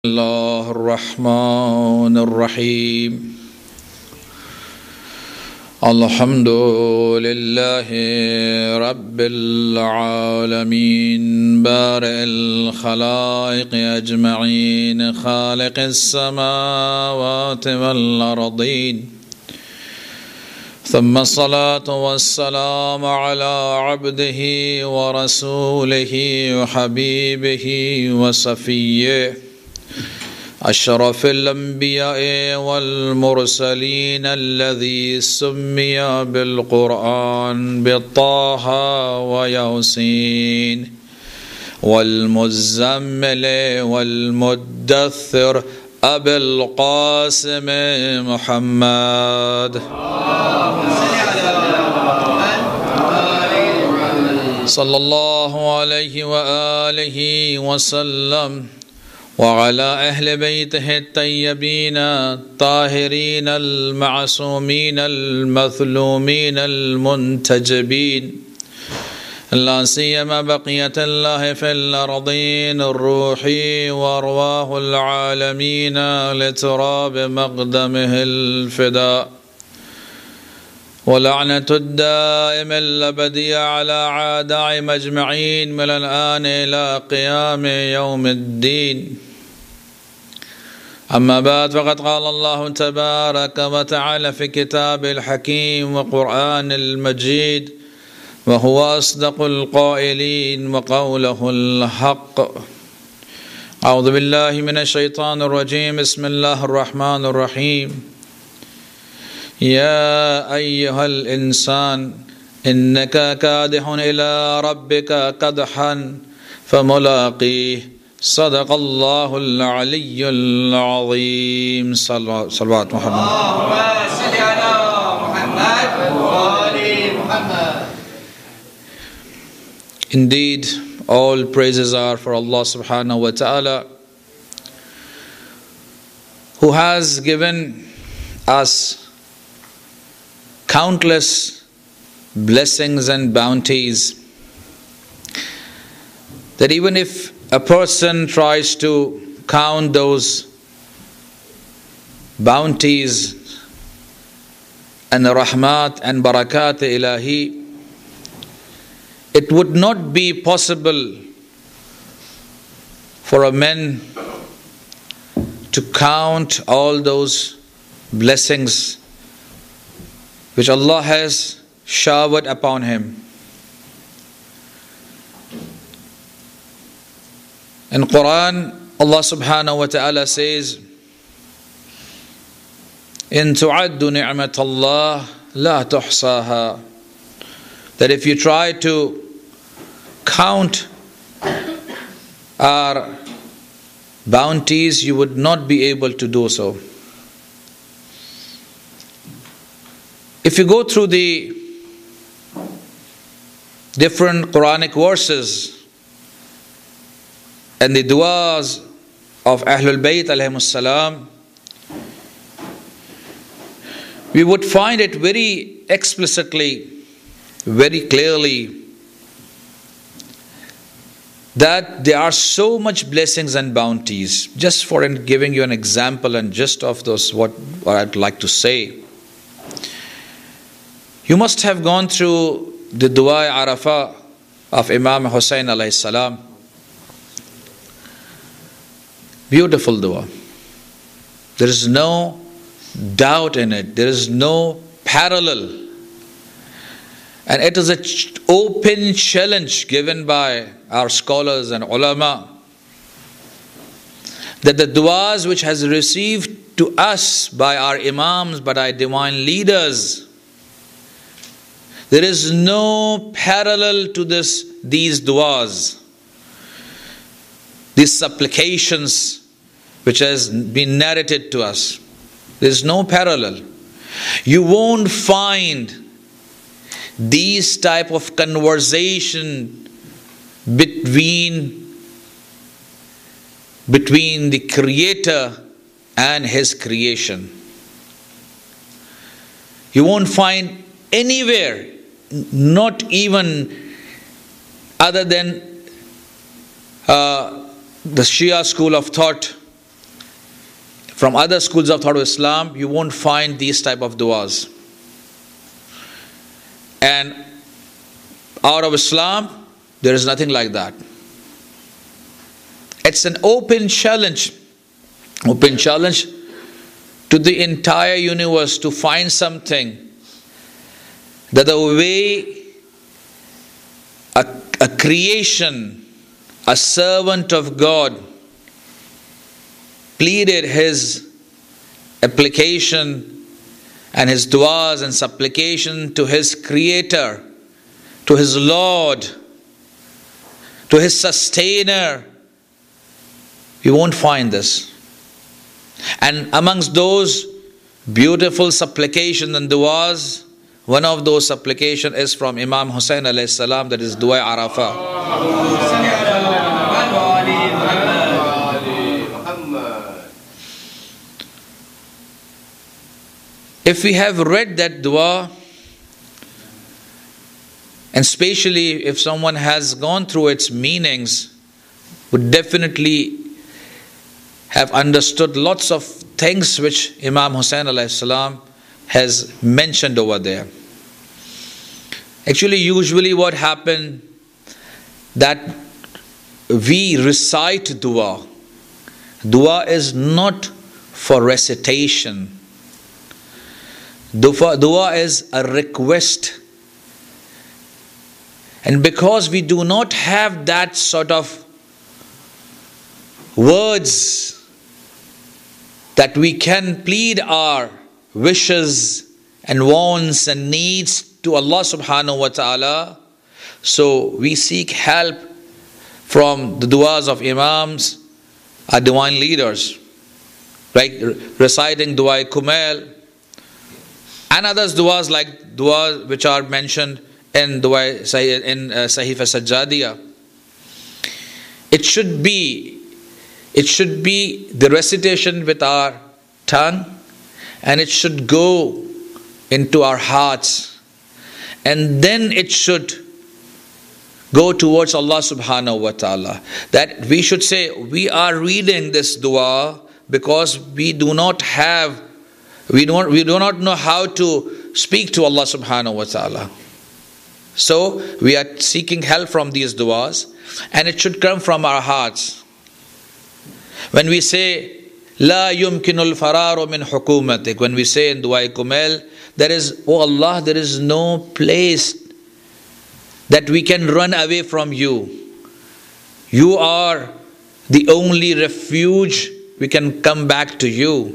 الله الرحمن الرحيم الحمد لله رب العالمين بارئ الخلائق أجمعين خالق السماوات والأرضين ثم الصلاة والسلام على عبده ورسوله وحبيبه وصفيه أشرف الأنبياء والمرسلين الذي سمي بالقرآن بطه وياسين والمزمل والمدثر أبي القاسم محمد صلى الله عليه وآله وسلم وعلى أهل بيته الطيبين الطاهرين المعصومين المظلومين المنتجبين لا سيما بقية الله في الأرضين الروح وأرواح العالمين لتراب مقدمه الفداء ولعنة الدائم الأبدية على أعدائهم أجمعين من الآن إلى قيام يوم الدين. أما بعد فقد قال الله تبارك وتعالى في كتابه الحكيم وقرآن المجيد وهو أصدق القائلين وقوله الحق. أعوذ بالله من الشيطان الرجيم. بسم الله الرحمن الرحيم. يا أيها الإنسان إنك كادح إلى ربك كدحا فملاقيه صدق الله العلي العظيم. صلوات محمد. Indeed, all praises are for Allah subhanahu wa ta'ala, who has given us countless blessings and bounties, that even if a person tries to count those bounties and rahmat and barakat ilahi, it would not be possible for a man to count all those blessings which Allah has showered upon him. In Quran, Allah subhanahu wa ta'ala says, إِن تُعَدُّ نِعْمَةَ اللَّهِ لَا تُحْصَاهَا, that if you try to count our bounties, you would not be able to do so. If you go through the different Quranic verses and the du'as of Ahlul Bayt alayhimus salam, we would find it very explicitly, very clearly, that there are so much blessings and bounties. Just for giving you an example and just of those what I'd like to say. You must have gone through the Dua Arafah of Imam Hussain alayhi salam. Beautiful dua. There is no doubt in it. There is no parallel. And it is an open challenge given by our scholars and ulama, that the duas which has received to us by our imams, by our divine leaders, there is no parallel to these duas, these supplications which has been narrated to us. There is no parallel. You won't find these type of conversation between the Creator and His creation. You won't find anywhere, not even other than the Shia school of thought, from other schools of thought of Islam, you won't find these type of du'as. And out of Islam, there is nothing like that. It's an open challenge to the entire universe to find something that the way a creation, a servant of God, pleaded his application and his du'as and supplication to his Creator, to his Lord, to his Sustainer. You won't find this. And amongst those beautiful supplications and du'as, one of those supplications is from Imam Hussain alayhi salam, that is Dua Arafah. If we have read that dua, and especially if someone has gone through its meanings, would definitely have understood lots of things which Imam Hussain alayhi salam has mentioned over there. Actually, usually what happened, that we recite dua. Dua is not for recitation. Dua is a request. And because we do not have that sort of words that we can plead our wishes and wants and needs to Allah subhanahu wa ta'ala, so we seek help from the du'as of imams, our divine leaders, like reciting Dua Kumail and others du'as like du'as which are mentioned in Sahifa Sajjadiyah. It should be the recitation with our tongue, and it should go into our hearts, and then it should go towards Allah subhanahu wa ta'ala. That we should say, we are reading this dua because we do not know how to speak to Allah subhanahu wa ta'ala. So we are seeking help from these du'as, and it should come from our hearts. When we say La yumkinul fararu min hukumatik, when we say in Dua Kumail, there is, oh Allah, there is no place that we can run away from you. You are the only refuge, we can come back to you.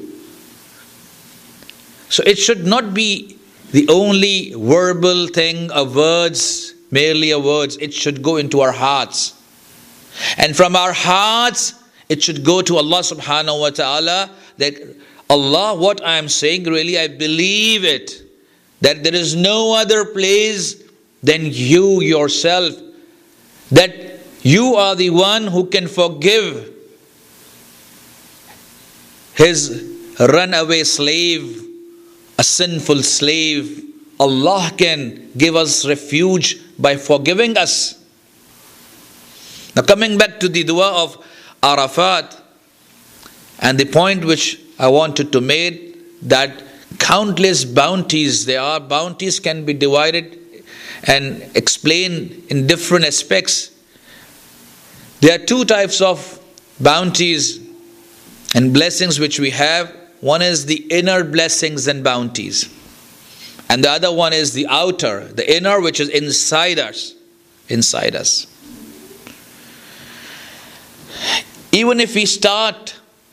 So it should not be the only verbal thing of words, merely a words. It should go into our hearts. And from our hearts, it should go to Allah subhanahu wa ta'ala, that Allah, what I am saying, really I believe it, that there is no other place than you yourself, that you are the one who can forgive his runaway slave, a sinful slave. Allah can give us refuge by forgiving us. Now coming back to the dua of Arafat, and the point which I wanted to make, that countless bounties there are. Bounties can be divided and explained in different aspects. There are two types of bounties and blessings which we have. One is the inner blessings and bounties, and the other one is the outer, the inner, which is inside us. Even if we start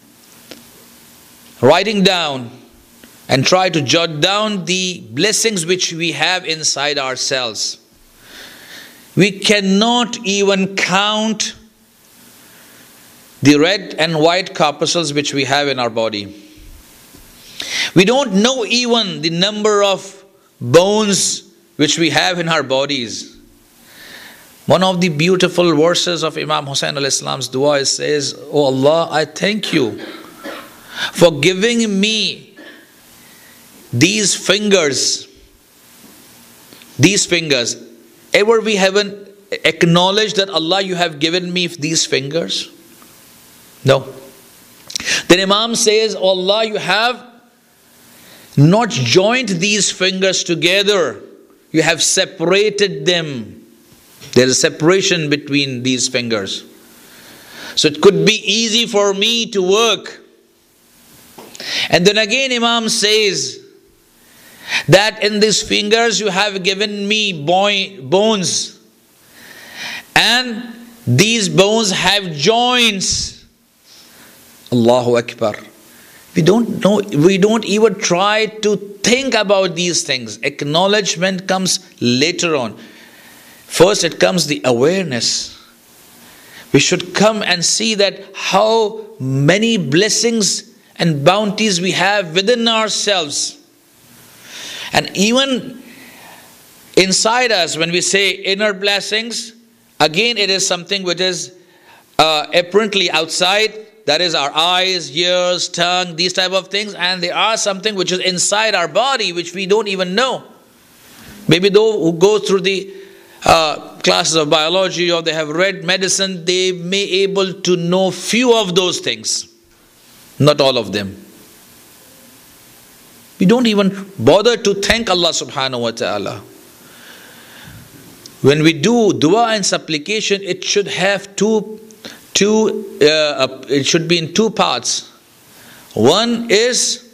writing down and try to jot down the blessings which we have inside ourselves, we cannot even count the red and white corpuscles which we have in our body. We don't know even the number of bones which we have in our bodies. One of the beautiful verses of Imam Hussain alayhi salam's dua says, oh Allah, I thank you for giving me these fingers. Ever we haven't acknowledged that Allah, you have given me these fingers? No. Then Imam says, oh Allah, you have not joined these fingers together. You have separated them. There is a separation between these fingers. So it could be easy for me to work. And then again Imam says that in these fingers you have given me bones. And these bones have joints. Allahu Akbar. We don't know, we don't even try to think about these things. Acknowledgement comes later on. First it comes the awareness. We should come and see that how many blessings and bounties we have within ourselves. And even inside us, when we say inner blessings, again it is something which is apparently outside. That is our eyes, ears, tongue, these type of things. And there are something which is inside our body which we don't even know. Maybe those who go through the classes of biology or they have read medicine, they may able to know few of those things. Not all of them. We don't even bother to thank Allah subhanahu wa ta'ala. When we do dua and supplication, it should have it should be in two parts. One is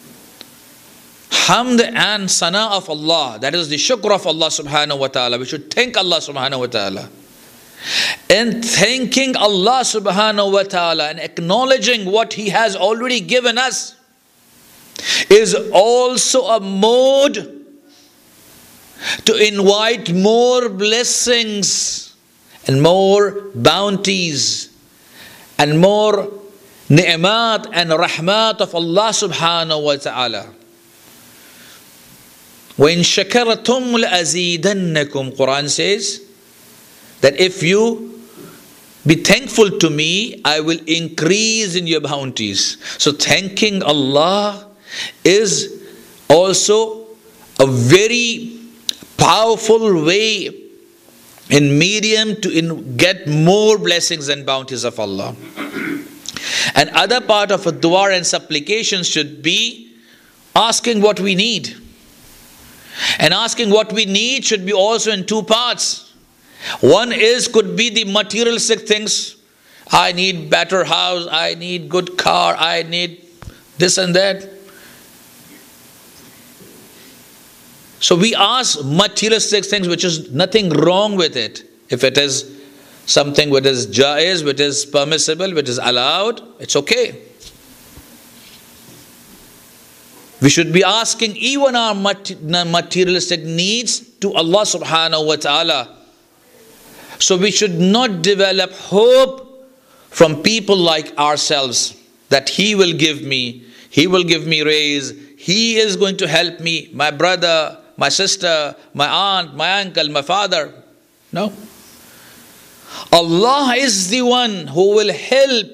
hamd and sana of Allah. That is the shukr of Allah subhanahu wa ta'ala. We should thank Allah subhanahu wa ta'ala. And thanking Allah subhanahu wa ta'ala and acknowledging what He has already given us is also a mode to invite more blessings and more bounties and more ni'mat and rahmat of Allah subhanahu wa ta'ala. وَإِن شَكَرْتُمْ لَأَزِيدَنَّكُمْ, Quran says that if you be thankful to me, I will increase in your bounties. So thanking Allah is also a very powerful way in medium to get more blessings and bounties of Allah. And other part of a dua and supplication should be asking what we need. And asking what we need should be also in two parts. One could be the materialistic things. I need better house, I need good car, I need this and that. So we ask materialistic things, which is nothing wrong with it. If it is something which is jaiz, which is permissible, which is allowed, it's okay. We should be asking even our materialistic needs to Allah subhanahu wa ta'ala. So we should not develop hope from people like ourselves that He will give me raise, He is going to help me, my brother, my sister, my aunt, my uncle, my father. No. Allah is the one who will help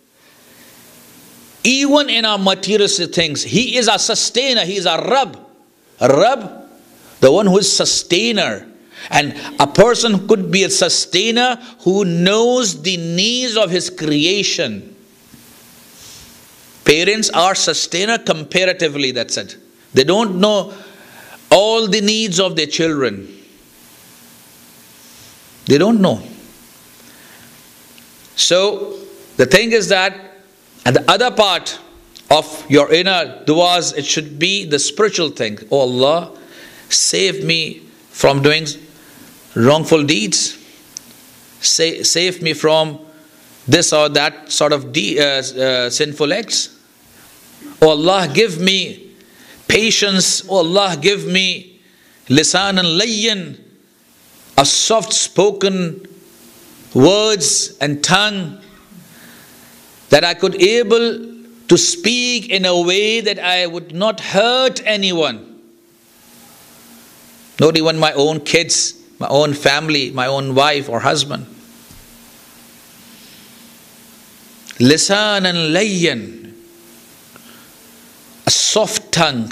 even in our materialistic things. He is our sustainer. He is our Rabb. Rabb, the one who is sustainer. And a person could be a sustainer who knows the needs of his creation. Parents are sustainer comparatively, that's it. They don't know all the needs of their children. They don't know. So the thing is that at the other part of your inner du'as, it should be the spiritual thing. Oh Allah, save me from doing wrongful deeds. Save me from this or that sort of sinful acts. Oh Allah, give me patience. Oh Allah, give me lisan and layyan, a soft spoken words and tongue, that I could able to speak in a way that I would not hurt anyone. Not even my own kids, my own family, my own wife or husband. Lisan and layyan, a soft tongue,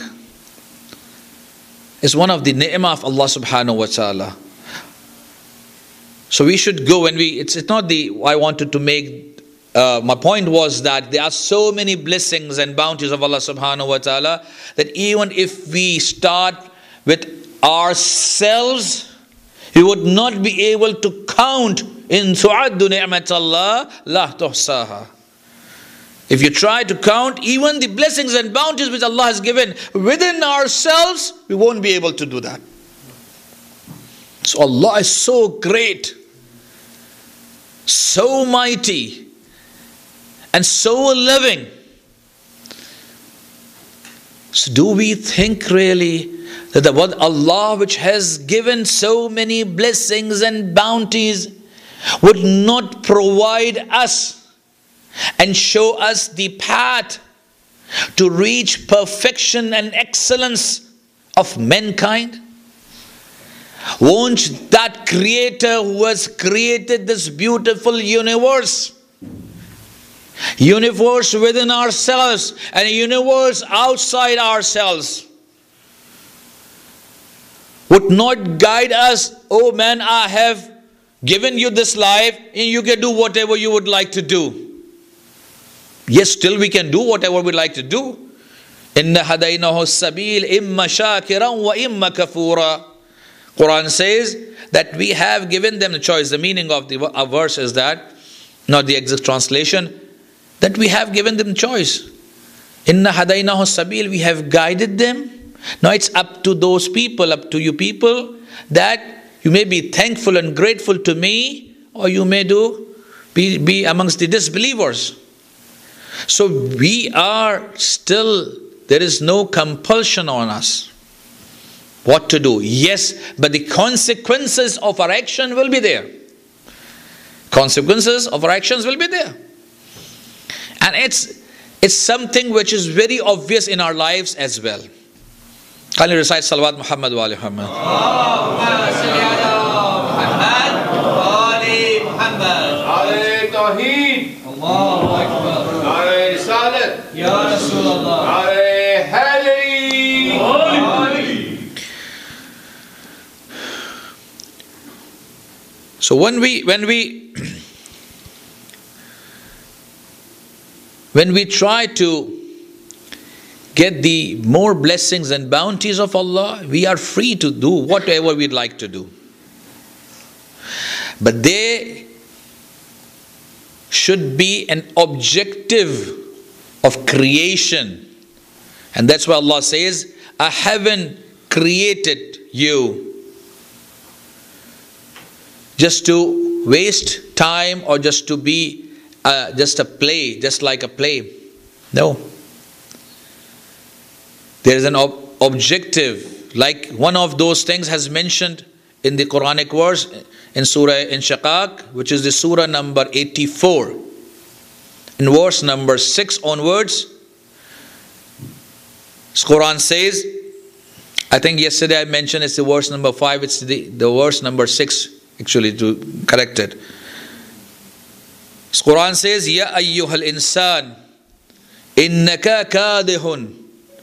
is one of the ni'mah of Allah subhanahu wa ta'ala. So we should go when it's not I wanted to make my point was that there are so many blessings and bounties of Allah subhanahu wa ta'ala that even if we start with ourselves, we would not be able to count. In tu'addu ni'matallah la tuhsaha. If you try to count even the blessings and bounties which Allah has given within ourselves, we won't be able to do that. So Allah is so great, so mighty, and so loving. So do we think really that the one Allah which has given so many blessings and bounties would not provide us and show us the path to reach perfection and excellence of mankind? Won't that Creator who has created this beautiful universe within ourselves and a universe outside ourselves, would not guide us? Oh man, I have given you this life and you can do whatever you would like to do. Yes, still we can do whatever we like to do. Inna hadaynahu sabil imma shakiran wa imma kafura. Quran says that we have given them the choice. The meaning of the verse is that, not the exact translation, that we have given them choice. Inna hadaynahu sabil, we have guided them. Now it's up to those people, up to you people, that you may be thankful and grateful to me, or you may be amongst the disbelievers. So we are still, there is no compulsion on us what to do. Yes, but the consequences of our action will be there. Consequences of our actions will be there. And it's something which is very obvious in our lives as well. Kindly recite Salawat Muhammad wa ali Muhammad. Allahumma salli ala Muhammad wa ali Muhammad. Alayhi Tawheed. Allahu Akbar. Alayhi Risalat. Ya Rasulullah. Alayhi Hadari. So when we try to get the more blessings and bounties of Allah, we are free to do whatever we'd like to do. But they should be an objective of creation. And that's why Allah says, I haven't created you just to waste time or just to be just a play, just like a play. No. There is an objective, like one of those things has mentioned in the Quranic verse in Surah Inshiqaq, which is the Surah number 84. In verse number 6 onwards, Quran says, I think yesterday I mentioned it's the verse number 5, it's the verse number 6 actually to correct it. Quran says, Ya ayyuhal insan, innaka kadihun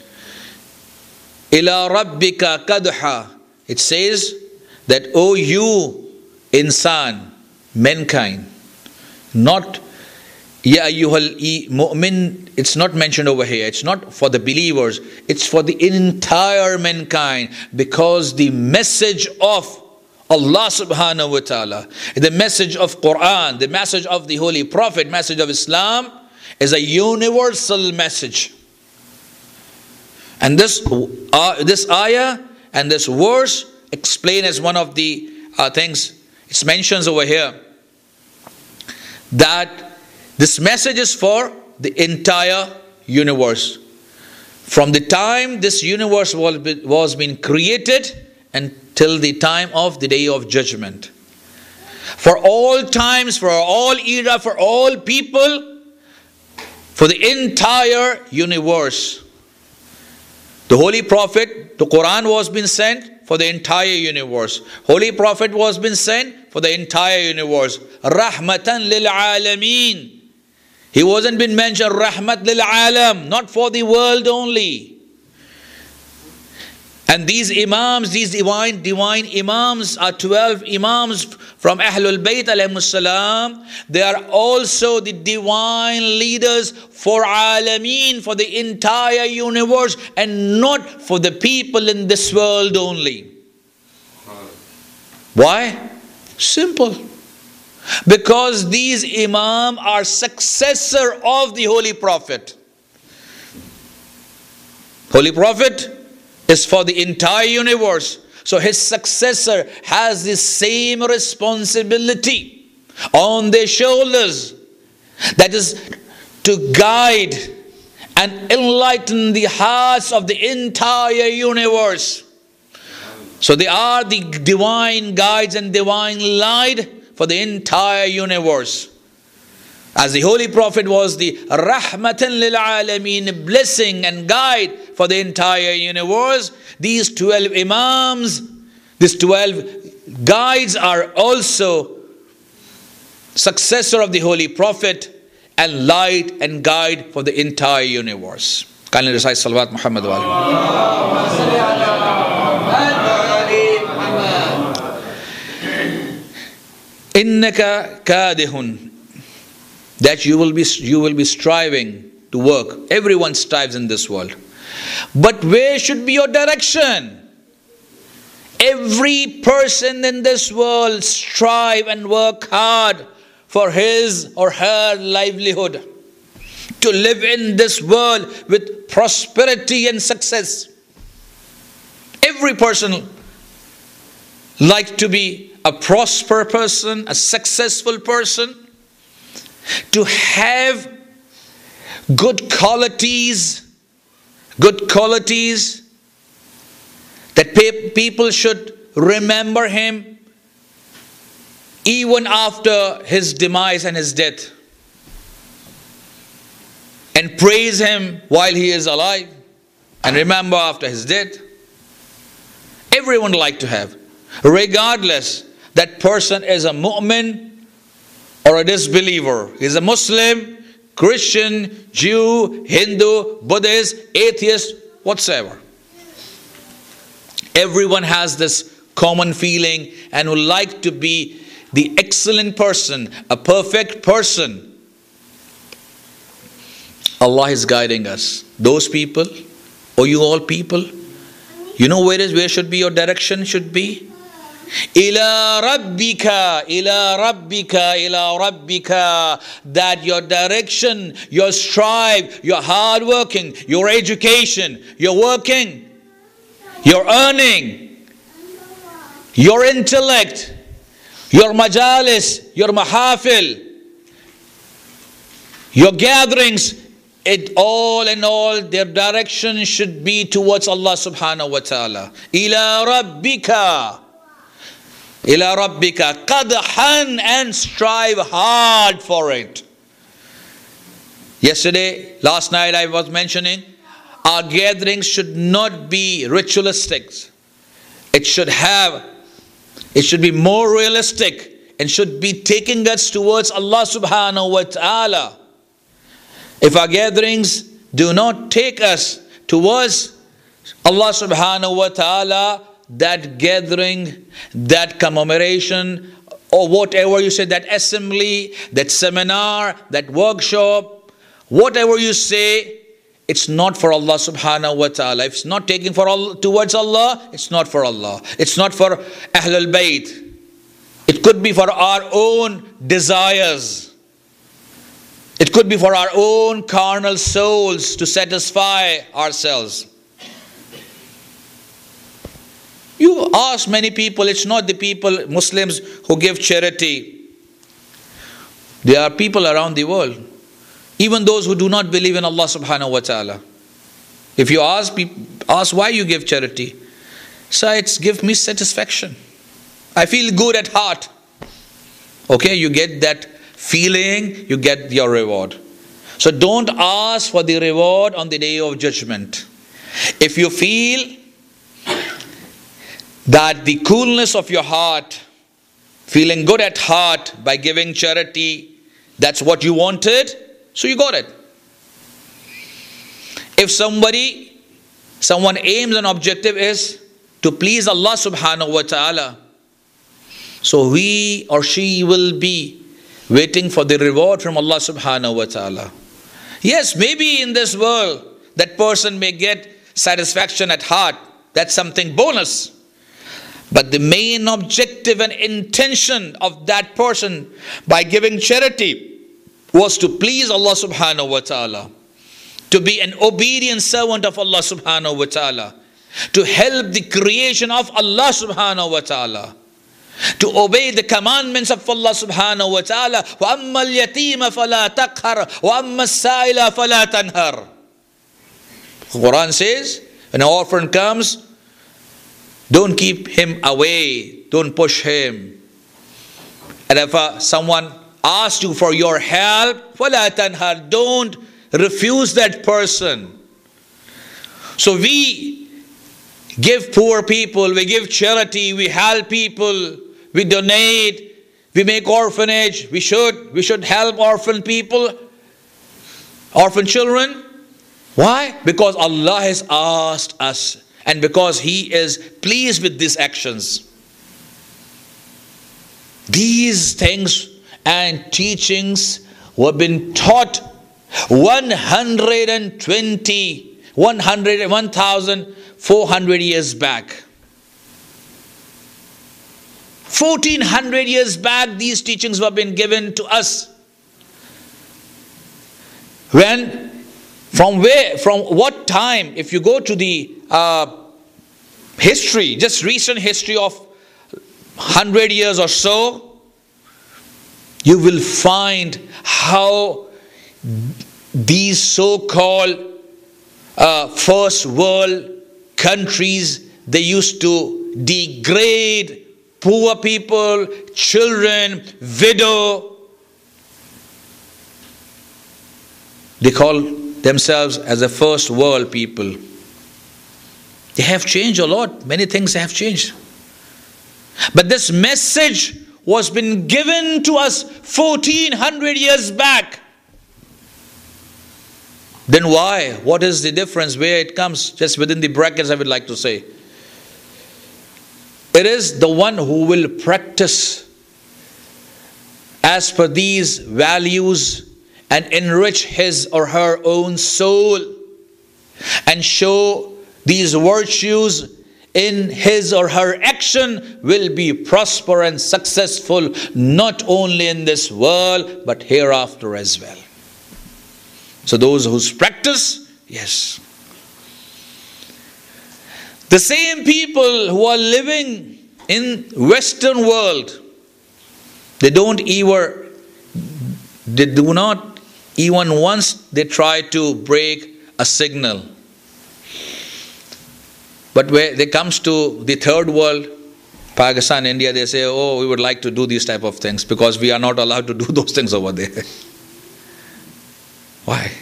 ila rabbika kadha. It says that, oh you insan, mankind, not ya ayyuhal mu'min, it's not mentioned over here. It's not for the believers, it's for the entire mankind, because the message of Allah subhanahu wa ta'ala, the message of Quran, the message of the Holy Prophet, message of Islam is a universal message. And this ayah and this verse explain as one of the things it mentions over here, that this message is for the entire universe. From the time this universe was being created until the time of the day of judgment. For all times, for all era, for all people, for the entire universe. The Holy Prophet, the Quran was being sent for the entire universe. Holy Prophet was being sent for the entire universe. Rahmatan lil alameen. He wasn't been mentioned Rahmat lil alam, not for the world only. And these imams, these divine imams are 12 imams from Ahlul Bayt alayhimus salam. They are also the divine leaders for Alameen, for the entire universe, and not for the people in this world only. Why? Simple. Because these imam are successor of the Holy Prophet. Holy Prophet is for the entire universe. So his successor has the same responsibility on their shoulders. That is to guide and enlighten the hearts of the entire universe. So they are the divine guides and divine light for the entire universe. As the Holy Prophet was the Rahmatan lil Alameen, blessing and guide for the entire universe, these 12 imams, these 12 guides are also successor of the Holy Prophet and light and guide for the entire universe. Kindly recite Salawat Muhammad wa Innaka kadihun, that you will be striving to work. Everyone strives in this world. But where should be your direction? Every person in this world strive and work hard for his or her livelihood, to live in this world with prosperity and success. Every person likes to be a prosperous person, a successful person, to have good qualities that people should remember him even after his demise and his death, and praise him while he is alive and remember after his death. Everyone like to have, regardless that person is a mu'min or a disbeliever, he is a Muslim, Christian, Jew, Hindu, Buddhist, atheist, whatsoever. Everyone has this common feeling and would like to be the excellent person, a perfect person. Allah is guiding us. Those people, or you all people, you know where should be your direction should be? Ila rabbika, ila rabbika, ila rabbika. That your direction, your strive, your hard working, your education, your working, your earning, your intellect, your majalis, your mahafil, your gatherings, it all in all, their direction should be towards Allah subhanahu wa ta'ala. Ila rabbika. Ila rabbika qadhan, and strive hard for it. Last night I was mentioning, our gatherings should not be ritualistic. It should be more realistic and should be taking us towards Allah subhanahu wa ta'ala. If our gatherings do not take us towards Allah subhanahu wa ta'ala, that gathering, that commemoration, or whatever you say, that assembly, that seminar, that workshop, whatever you say, it's not for Allah subhanahu wa ta'ala. If it's not taken towards Allah, it's not for Allah. It's not for Ahlul Bayt. It could be for our own desires. It could be for our own carnal souls to satisfy ourselves. You ask many people, it's not the people, Muslims, who give charity. There are people around the world, even those who do not believe in Allah subhanahu wa ta'ala. If you ask why you give charity, say it's give me satisfaction. I feel good at heart. Okay, you get that feeling, you get your reward. So don't ask for the reward on the day of judgment. If you feel that the coolness of your heart, feeling good at heart by giving charity, that's what you wanted, so you got it. If someone aims and objective is to please Allah subhanahu wa ta'ala, so he or she will be waiting for the reward from Allah subhanahu wa ta'ala. Yes, maybe in this world that person may get satisfaction at heart. That's something bonus. But the main objective and intention of that person by giving charity was to please Allah subhanahu wa ta'ala, to be an obedient servant of Allah subhanahu wa ta'ala, to help the creation of Allah subhanahu wa ta'ala, to obey the commandments of Allah subhanahu wa ta'ala. وَأَمَّا الْيَتِيمَ فَلَا تَقْهَرْ وَأَمَّا السَّائِلَ فَلَا تَنْهَرْ. The Quran says, when an orphan comes, don't keep him away, don't push him. And if someone asks you for your help, فَلَا تَنْهَرْ, don't refuse that person. So we give poor people, we give charity, we help people, we donate, we make orphanage. We should help orphan people, orphan children. Why? Because Allah has asked us, and because He is pleased with these actions. These things and teachings were been taught 1,400 years back. 1,400 years back, these teachings were been given to us. From what time? If you go to the history, just recent history of 100 years or so, you will find how these so-called first world countries, they used to degrade poor people, children, widow. They call themselves as a first world people. They have changed a lot. Many things have changed. But this message was been given to us 1,400 years back. Then why? What is the difference? Where it comes? Just within the brackets, I would like to say. It is the one who will practice as per these values and enrich his or her own soul and show these virtues in his or her action will be prosperous and successful, not only in this world but hereafter as well. So those whose practice, yes. The same people who are living in Western world, they do not even once they try to break a signal. But when it comes to the third world, Pakistan, India, they say, oh, we would like to do these type of things because we are not allowed to do those things over there. Why?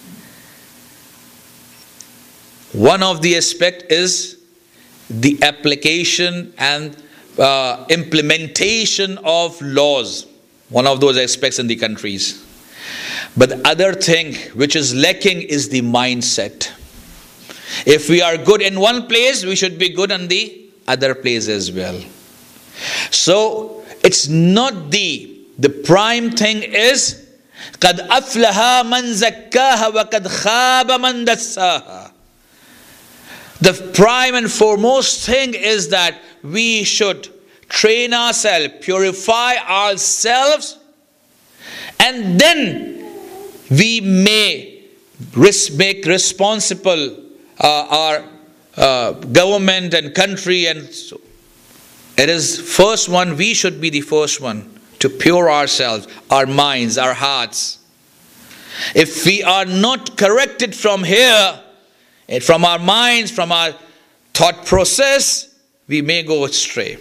One of the aspects is the application and implementation of laws. One of those aspects in the countries. But the other thing which is lacking is the mindset. If we are good in one place, we should be good in the other place as well. So it's not the prime thing is قَدْ أَفْلَهَا مَنْ زَكَّاهَا وَقَدْ خَابَ مَنْ دَسَّاهَا. The prime and foremost thing is that we should train ourselves, purify ourselves, and then we may make responsible our government and country. And so it is first one, we should be the first one to pure ourselves, our minds, our hearts. If we are not corrected from here, from our minds, from our thought process, we may go astray.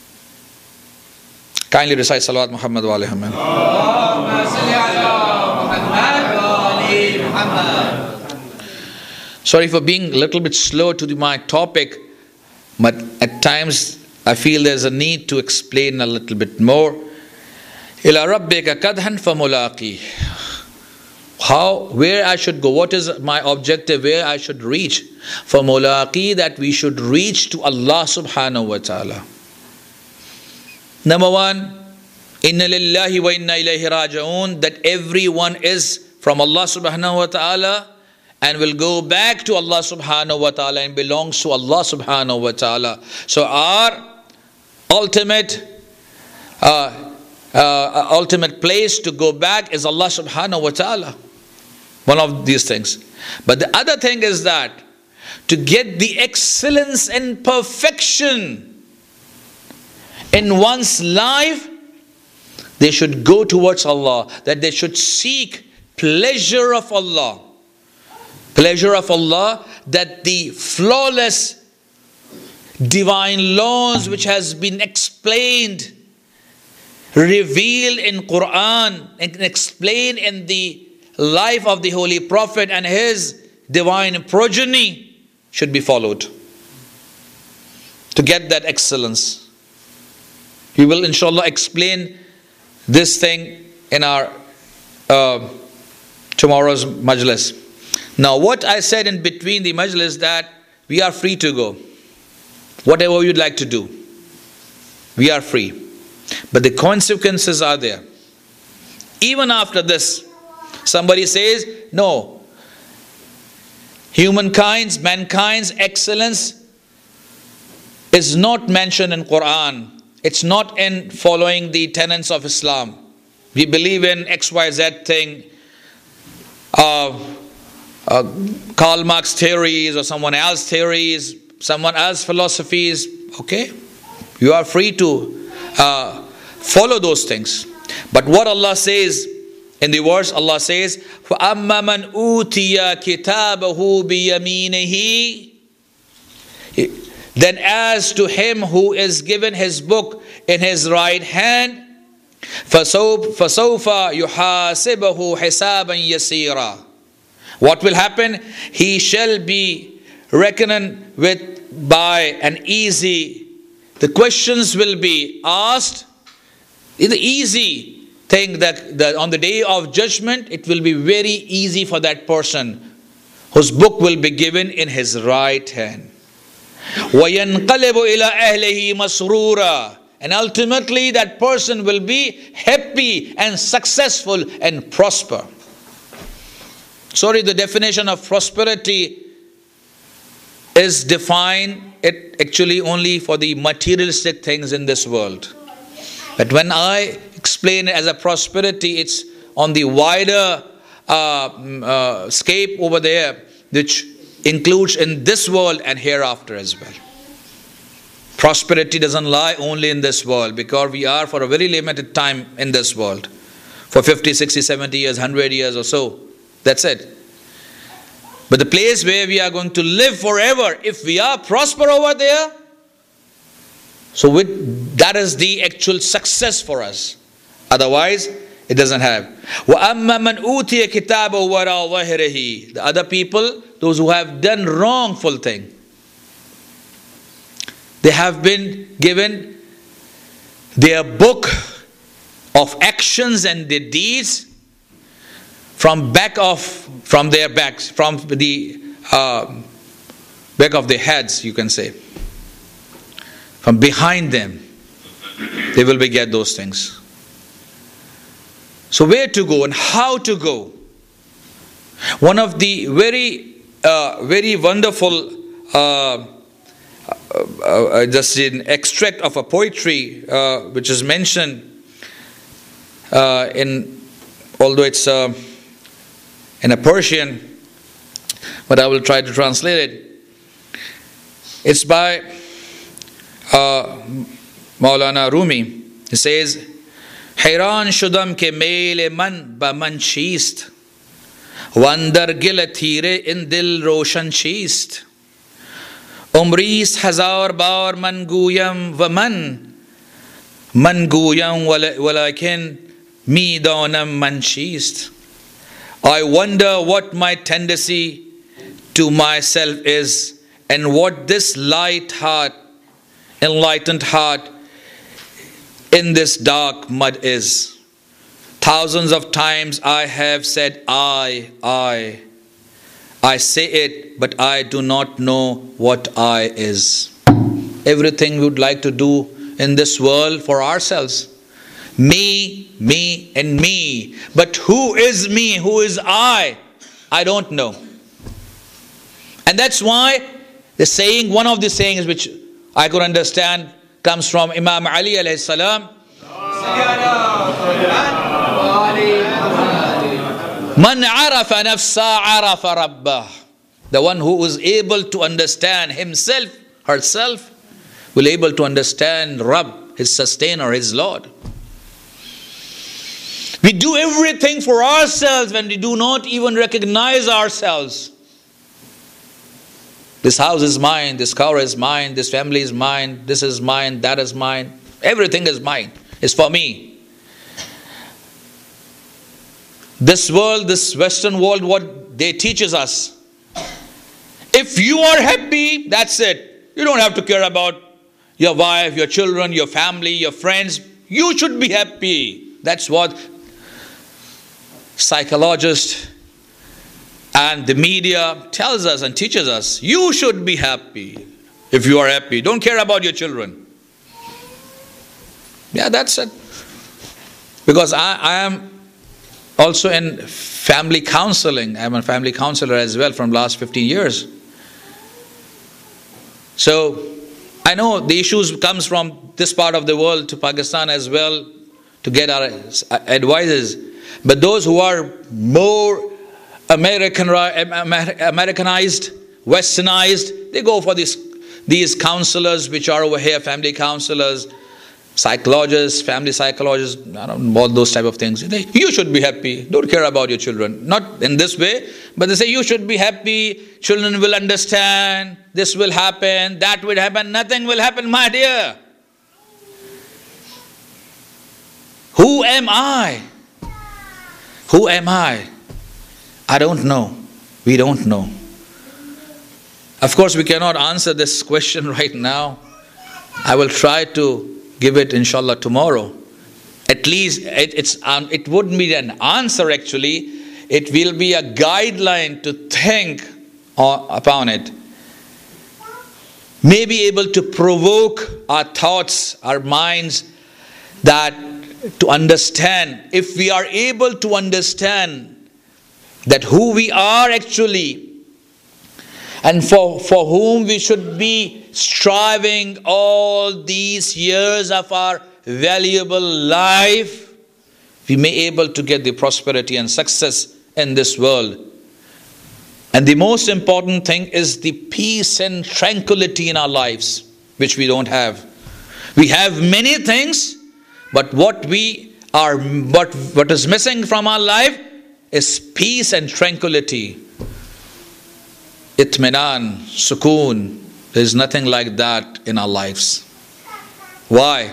Kindly recite Salawat Muhammad wa alayhi Muhammad. Sorry for being a little bit slow to my topic, but at times I feel there's a need to explain a little bit more. إِلَى رَبِّكَ كَدْحًا فَمُلَاقِيهِ. where I should go, what is my objective, where I should reach. For mulaqi, that we should reach to Allah subhanahu wa ta'ala. Number one, inna lillahi wa inna ilayhi raji'un, that everyone is from Allah subhanahu wa ta'ala and will go back to Allah subhanahu wa ta'ala and belongs to Allah subhanahu wa ta'ala. So our ultimate place to go back is Allah subhanahu wa ta'ala. One of these things. But the other thing is that to get the excellence and perfection in one's life, they should go towards Allah, that they should seek pleasure of Allah. Pleasure of Allah, that the flawless divine laws which has been explained, revealed in Quran and explained in the life of the Holy Prophet and his divine progeny should be followed. To get that excellence. We will inshallah explain this thing in our tomorrow's majlis. Now what I said in between the majlis, that we are free to go. Whatever you'd like to do, we are free. But the consequences are there. Even after this, somebody says, no, mankind's excellence is not mentioned in Quran. It's not in following the tenets of Islam. We believe in XYZ thing, Karl Marx theories or someone else's theories, someone else's philosophies. Okay, you are free to follow those things. But what Allah says in the verse, Allah says, فَأَمَّا مَنْ أُوتِيَ كِتَابَهُ بِيَمِينِهِ, then as to him who is given his book in his right hand, فَسَوْفَ يُحَاسِبَهُ حِسَابًا يَسِيرًا. What will happen? He shall be reckoned with by an easy. The questions will be asked. It's an easy thing that on the day of judgment, it will be very easy for that person whose book will be given in his right hand. وَيَنْقَلِبُ إِلَىٰ أَهْلِهِ مَسْرُورًا. And ultimately that person will be happy and successful and prosper. Sorry, the definition of prosperity is defined actually only for the materialistic things in this world. But when I explain it as a prosperity, it's on the wider scape over there, which includes in this world and hereafter as well. Prosperity doesn't lie only in this world, because we are for a very limited time in this world. For 50, 60, 70 years, 100 years or so. That's it. But the place where we are going to live forever, if we are prosper over there, so that is the actual success for us. Otherwise, it doesn't have. وَأَمَّا مَنْ أُوتِيَ كِتَابَهُ وَرَاءَ ظَهْرِهِ. The other people, those who have done wrongful thing, they have been given their book of actions and their deeds from the back of their heads, you can say. From behind them, they will get those things. So where to go and how to go? One of the very wonderful, just an extract of a poetry which is mentioned although it's in a Persian, but I will try to translate it. It's by Maulana Rumi. He says, حیران شدم که میل من به من چیست و اندر گل تیره این دل روشن چیست عمریست هزار بار من گویم و من گویم ولیکن می دانم من چیست. I wonder what my tendency to myself is, and what this enlightened heart in this dark mud is. Thousands of times I have said, I say it, but I do not know what I is. Everything we would like to do in this world for ourselves. Me, and me. But who is me? Who is I? I don't know. And that's why one of the sayings which I could understand comes from Imam Ali alayhi salam. Man arafa nafsa arafa rabbah. The one who is able to understand himself, herself, will able to understand Rabb, his sustainer, his Lord. We do everything for ourselves when we do not even recognize ourselves. This house is mine, this car is mine, this family is mine, this is mine, that is mine. Everything is mine. It's for me. This world, this Western world, what they teaches us. If you are happy, that's it. You don't have to care about your wife, your children, your family, your friends. You should be happy. That's what psychologists and the media tells us and teaches us. You should be happy. If you are happy, don't care about your children. Yeah, that's it. Because I am also in family counseling. I'm a family counselor as well from last 15 years. So I know the issues comes from this part of the world to Pakistan as well to get our advices. But those who are more Americanized, westernized, they go for these counselors which are over here, family counselors, psychologists, family psychologists, I don't know, all those type of things. You should be happy. Don't care about your children. Not in this way, but they say you should be happy. Children will understand. This will happen. That will happen. Nothing will happen, my dear. Who am I? Who am I? I don't know. We don't know. Of course, we cannot answer this question right now. I will try to give it inshallah tomorrow. At least it wouldn't be an answer actually. It will be a guideline to think upon it. May be able to provoke our thoughts, our minds, that to understand. If we are able to understand that who we are actually, and for whom we should be striving all these years of our valuable life, we may able to get the prosperity and success in this world. And the most important thing is the peace and tranquility in our lives, which we don't have. We have many things, but what is missing from our life is peace and tranquility. Itminan, sukoon. There is nothing like that in our lives. Why?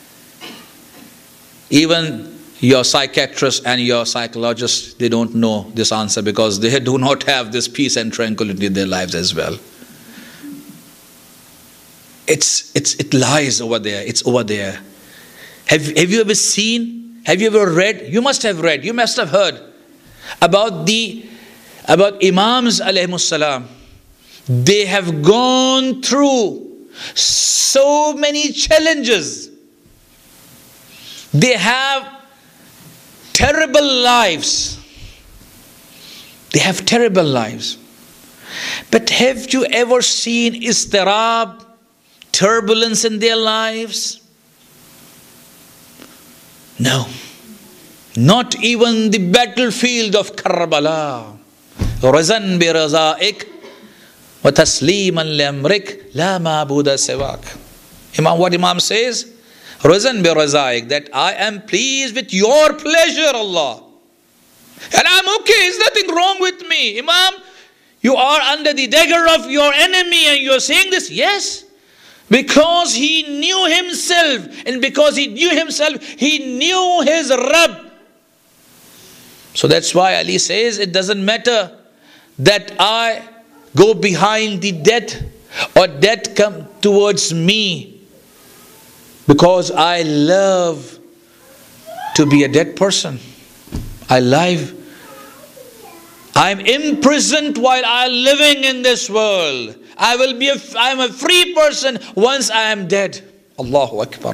Even your psychiatrist and your psychologist, they don't know this answer because they do not have this peace and tranquility in their lives as well. It lies over there. It's over there. Have you ever seen? Have you ever read? You must have read. You must have heard about Imams alayhimus salam. They have gone through so many challenges. They have terrible lives. They have terrible lives. But have you ever seen istirab, turbulence in their lives? No. Not even the battlefield of Karbala. Razan bi raza'ik wa tasliman li amrik la ma'buda siwak. What Imam says? Razan bi raza'ik, that I am pleased with your pleasure, Allah. And I'm okay, there's nothing wrong with me. Imam, you are under the dagger of your enemy and you're saying this? Yes. Because he knew himself, and because he knew himself, he knew his Rabb. So that's why Ali says, it doesn't matter that I go behind the death or death come towards me, because I love to be a dead person. I'm imprisoned while I'm living in this world. I'm a free person once I am dead. Allahu Akbar.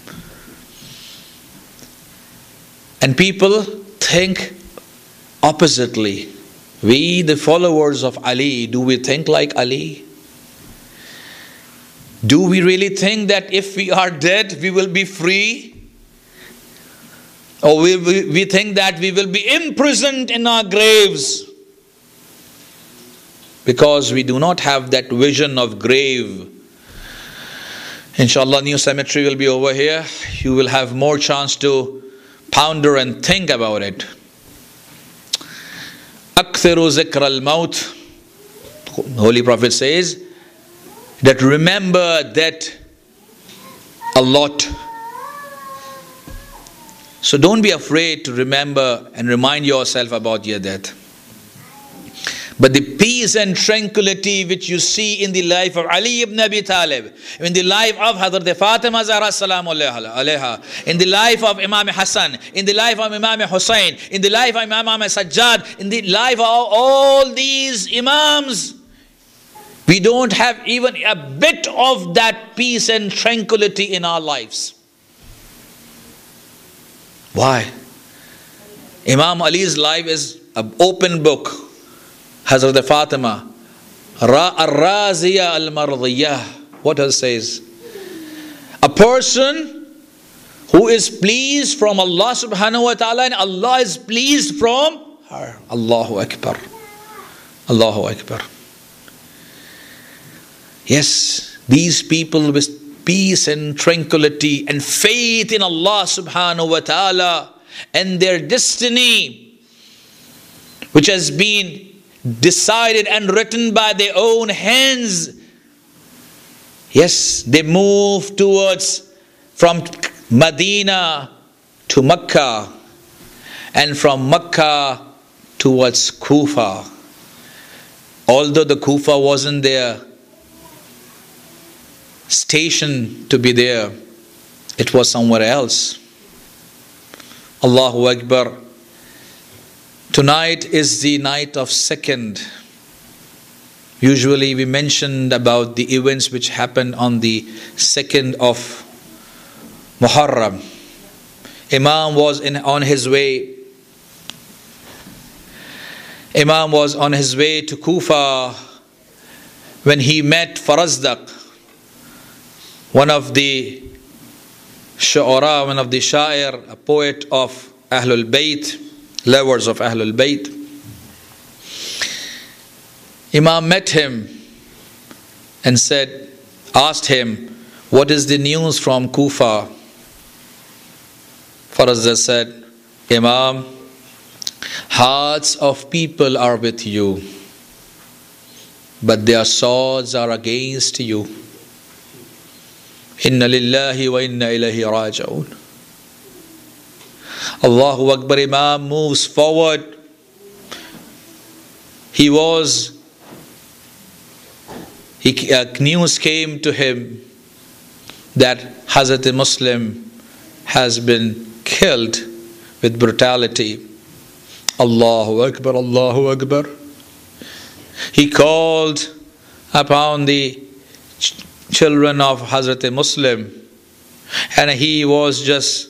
And people think oppositely. We, the followers of Ali, do we think like Ali? Do we really think that if we are dead, we will be free? Or we think that we will be imprisoned in our graves? Because we do not have that vision of grave. Inshallah, new cemetery will be over here. You will have more chance to ponder and think about it. Akthiru zikr al-maut. Holy Prophet says that remember that a lot. So don't be afraid to remember and remind yourself about your death. But the peace and tranquility which you see in the life of Ali ibn Abi Talib, in the life of Hazrat Fatima Zahra salamu alayha, in the life of Imam Hassan, in the life of Imam Hussain, in the life of Imam Sajjad, in the life of all these Imams, we don't have even a bit of that peace and tranquility in our lives. Why? Imam Ali's life is an open book. Hazrat Fatima, Ar-Raziya al-Mardiyah. What else says? A person who is pleased from Allah subhanahu wa ta'ala, and Allah is pleased from her. Allahu Akbar. Allahu Akbar. Yes, these people with peace and tranquility and faith in Allah subhanahu wa ta'ala and their destiny, which has been decided and written by their own hands. Yes, they move towards from Medina to Mecca, and from Mecca towards Kufa. Although the Kufa wasn't their station to be there, it was somewhere else. Allahu Akbar. Tonight is the night of 2nd. Usually we mentioned about the events which happened on the 2nd of Muharram. Imam was on his way. Imam was on his way to Kufa when he met Farazdaq, one of the shu'ara, one of the sha'ir, a poet of Ahlul Bayt, lovers of Ahlul Bayt. Imam met him and asked him, what is the news from Kufa? Farazdaq said, Imam, hearts of people are with you, but their swords are against you. Inna lillahi wa inna ilayhi raji'un. Allahu Akbar. Imam moves forward. News came to him that Hazrat Muslim has been killed with brutality. Allahu Akbar, Allahu Akbar. He called upon the children of Hazrat Muslim, and he was just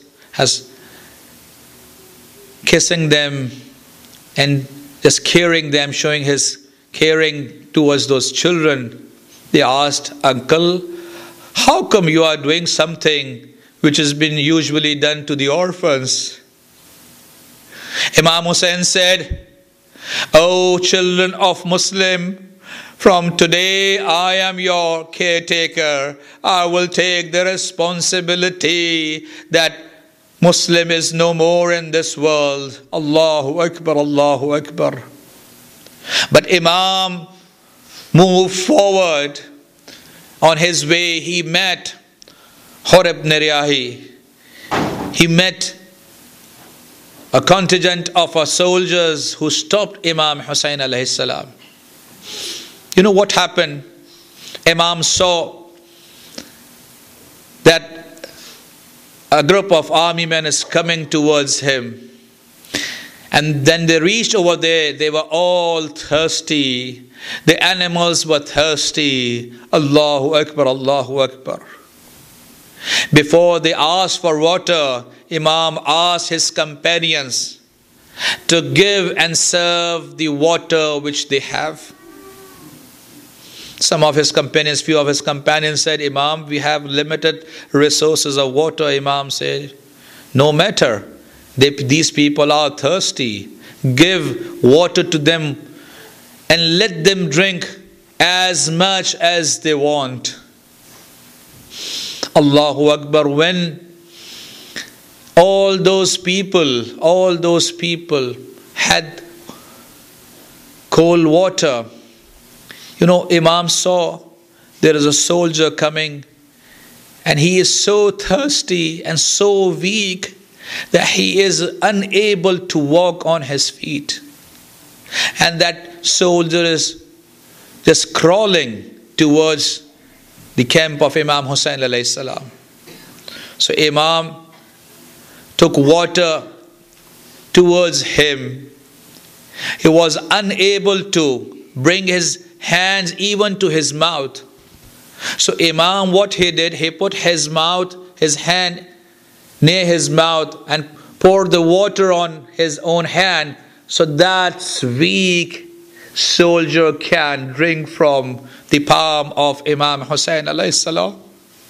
kissing them and just caring them, showing his caring towards those children. They asked, Uncle, how come you are doing something which has been usually done to the orphans? Imam Hussain said, O children of Muslim, from today I am your caretaker. I will take the responsibility that Muslim is no more in this world. Allahu Akbar, Allahu Akbar. But Imam moved forward. On his way, he met Hur ibn Riyahi. He met a contingent of soldiers who stopped Imam Hussain alayhi salam. You know what happened? Imam saw that a group of army men is coming towards him. And then they reached over there. They were all thirsty. The animals were thirsty. Allahu Akbar, Allahu Akbar. Before they asked for water, Imam asked his companions to give and serve the water which they have. Some of his companions, few of his companions said, Imam, we have limited resources of water. Imam said, no matter. These people are thirsty. Give water to them and let them drink as much as they want. Allahu Akbar. When all those people had cold water, Imam saw there is a soldier coming and he is so thirsty and so weak that he is unable to walk on his feet. And that soldier is just crawling towards the camp of Imam Hussain alayhi salam. So Imam took water towards him. He was unable to bring his hands even to his mouth. So Imam, what he did, he put his hand near his mouth and poured the water on his own hand so that weak soldier can drink from the palm of Imam Hussain alayhi salam.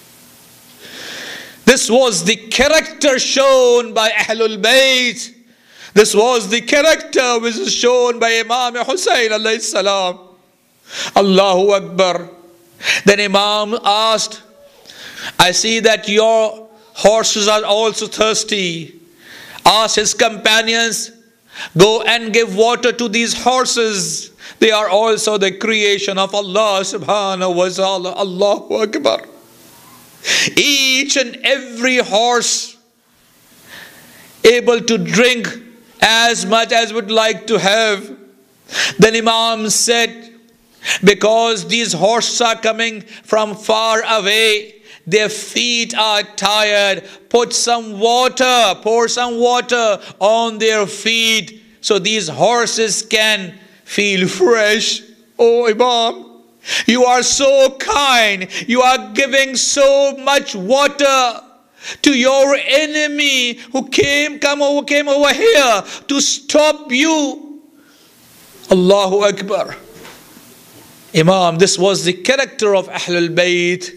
This was the character shown by Ahlul Bayt. This was the character which is shown by Imam Hussain alayhi salam. Allahu Akbar. Then Imam asked, I see that your horses are also thirsty. Ask his companions, go and give water to these horses. They are also the creation of Allah subhanahu wa ta'ala. Allahu Akbar. Each and every horse able to drink as much as would like to have. Then Imam said, because these horses are coming from far away, their feet are tired. Pour some water on their feet so these horses can feel fresh. Oh Imam, you are so kind. You are giving so much water to your enemy who came over here to stop you. Allahu Akbar. Imam, this was the character of Ahlul Bayt.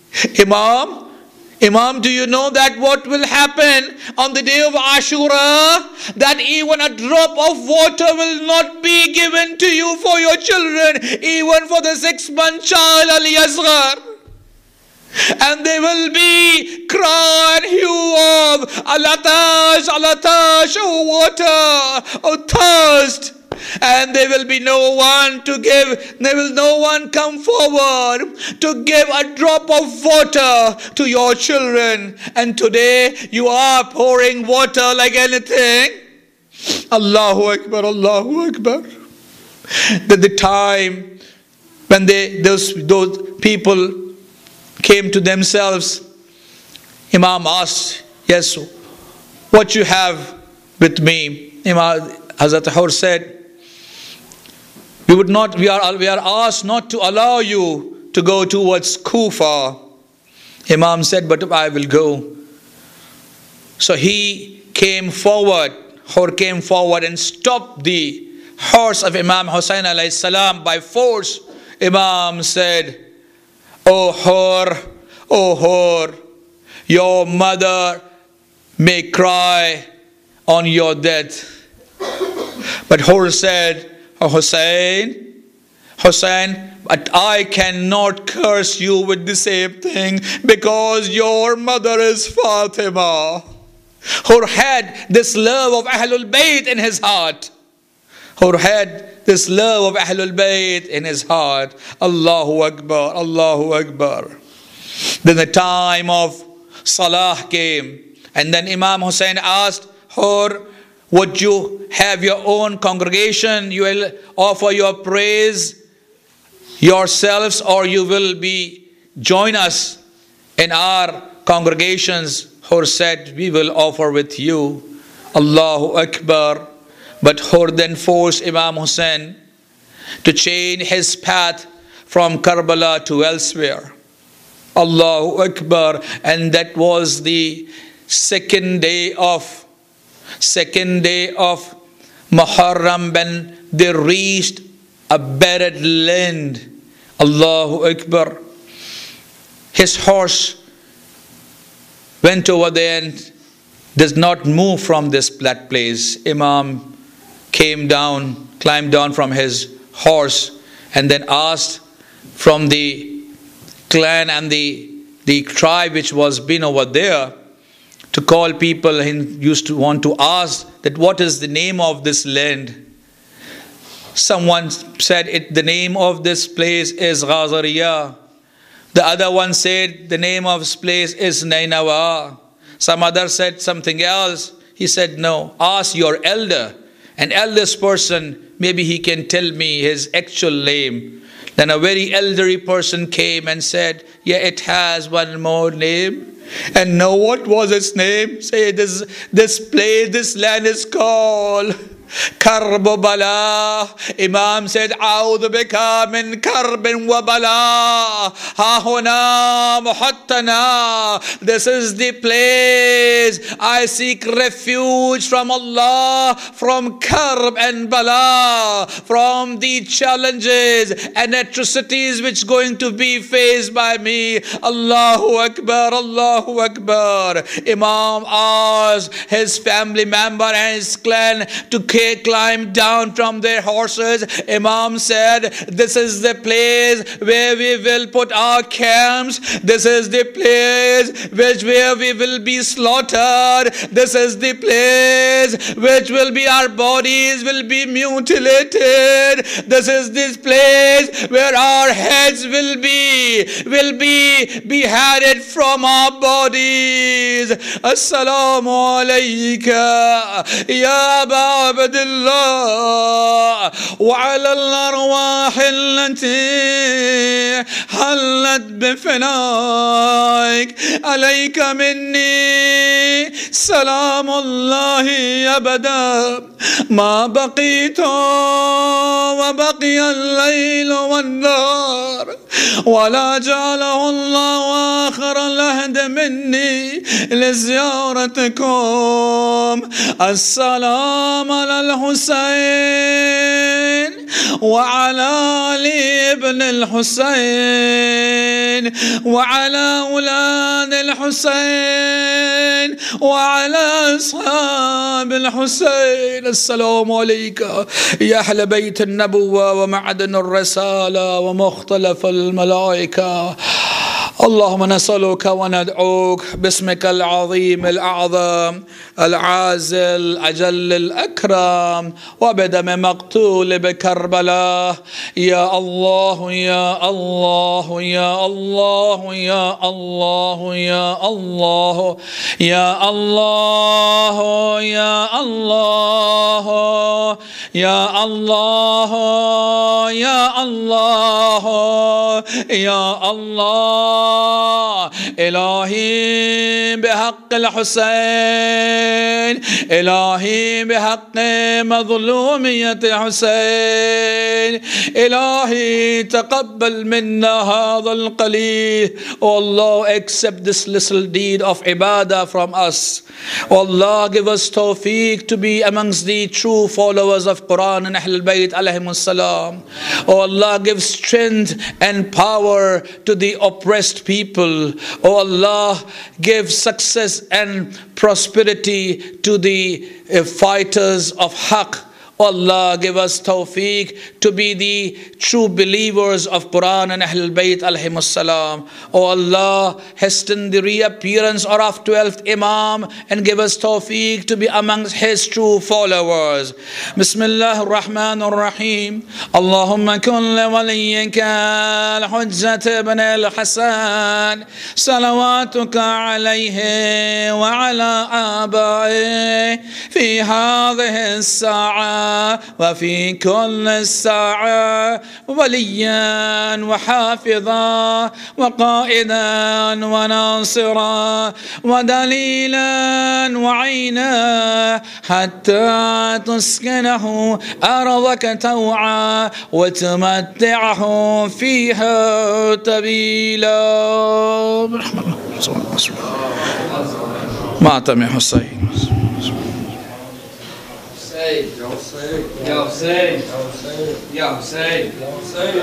Imam, do you know that what will happen on the day of Ashura? That even a drop of water will not be given to you for your children, even for the 6-month child Al-Yazghar. And they will be cry and hew of Alatash, oh water, oh thirst. And there will be no one to give, no one come forward to give a drop of water to your children. And today you are pouring water like anything. Allahu Akbar, Allahu Akbar. The time when those people came to themselves, Imam asked, yes, what you have with me? Imam Hazrat Hur said, we are asked not to allow you to go towards Kufa. Imam said, but I will go. So he came forward, Hur came forward and stopped the horse of Imam Hussain alayhi salam by force. Imam said, O Hur, your mother may cry on your death. But Hur said, Hussain, but I cannot curse you with the same thing because your mother is Fatima. Hur had this love of Ahlul Bayt in his heart. Hur had this love of Ahlul Bayt in his heart. Allahu Akbar, Allahu Akbar. Then the time of Salah came, and then Imam Hussain asked Hur, would you have your own congregation? You will offer your praise yourselves, or you will join us in our congregations? Hur said, we will offer with you. Allahu Akbar. But Hur then forced Imam Hussein to change his path from Karbala to elsewhere. Allahu Akbar. And that was the second day of Muharram, when they reached a barren land. Allahu Akbar. His horse went over there and does not move from this flat place. Imam climbed down from his horse, and then asked from the clan and the tribe which was been over there to call people. He used to want to ask that what is the name of this land. Someone said the name of this place is Ghazariya. The other one said the name of this place is Nainawa. Some other said something else. He said, no, ask your elder, an eldest person, maybe he can tell me his actual name. Then a very elderly person came and said, yeah, it has one more name. And know what was its name? Say, this place, this land is called Karbala. Imam said, A'udhu bika min karbin wa bala. Ha huna muhattana. This is the place I seek refuge from Allah, from karb and bala, from the challenges and atrocities which going to be faced by me. Allahu Akbar, Allahu Akbar. Imam asked his family member and his clan to climb down from their horses. Imam said, this is the place where we will put our camps. This is the place where we will be slaughtered. This is the place which will be our bodies will be mutilated. This is this place where our heads will be beheaded from our bodies. Assalamu alayka ya Aba Abdullah wa ala al-arwah allati halat bifinaik alayka minni salamullahi abada ma baqitu wa baqiya al-layl wan-nar wa la ja'alahu Allah akhir al-ahd minni li ziyaratikum. As-salam ala al-Husayn wa ala Ali ibn al-Husayn wa ala ulad al-Husayn wa ala ashab al-Husayn. Assalamu alayka ya ahl bayt an-nubuwwa wa ma'dan ar-risala wa mukhtalaf al-malaika. اللهم نسألك وندعوك باسمك العظيم الأعظم العازل أجل الأكرم وبدم مقتول بكربلاء. يا الله يا الله يا الله يا الله يا الله يا الله يا الله يا الله يا الله يا الله إلهي بحق الحسين، إلهي بحق مظلومية الحسين، إلهي تقبل منا هذا القليل. Oh Allah, accept this little deed of ibadah from us. Oh Allah, give us tawfiq to be amongst the true followers of Quran and Ahlul Bayt alayhimus salam. Oh Allah, give strength and power to the oppressed people. Oh Allah, give success and prosperity to the fighters of Haqq. Oh Allah, give us tawfiq to be the true believers of Quran and Ahlul Bayt alayhimus salam. Oh Allah, hasten the reappearance of 12th Imam and give us tawfiq to be amongst his true followers. Bismillah ar-Rahman ar-Rahim. Allahumma kun li waliyyika al-Hujjat ibn al-Hasan salawatuka alayhi wa ala abai fi hadhihi as-sa'a وفي كل ساعة وليا وحافظا وقائدا وناصرا ودليلا وعينا حتى تسكنه أرضك توعا وتمتعه فيها تبيلا. برحمة الله. ماتم يا حسين. يا حسين يا حسين يا حسين يا حسين.